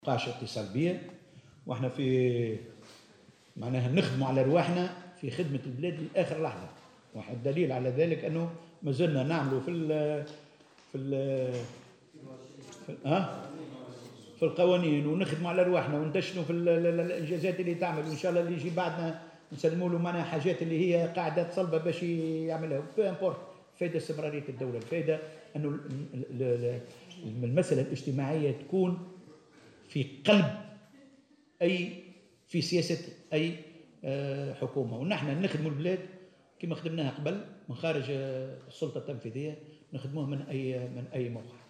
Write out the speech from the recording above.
قاش اتصال بيا واحنا في معناها نخدموا على رواحنا في خدمة البلاد لآخر لحظة. واحد دليل على ذلك أنه ما زلنا نعملوا في ال في القوانين ونخدموا على رواحنا وندشنوا في الإنجازات اللي تعمل، وإن شاء الله اللي يجي بعدنا نسلموا له معناها حاجات اللي هي قاعدة صلبة باش يعملها. فائدة استمرارية الدولة، الفائدة أنه المسألة الاجتماعية تكون في قلب في سياسة أي حكومة، ونحن نخدموا البلاد كما خدمناها قبل من خارج السلطة التنفيذية، نخدموها من أي موقع.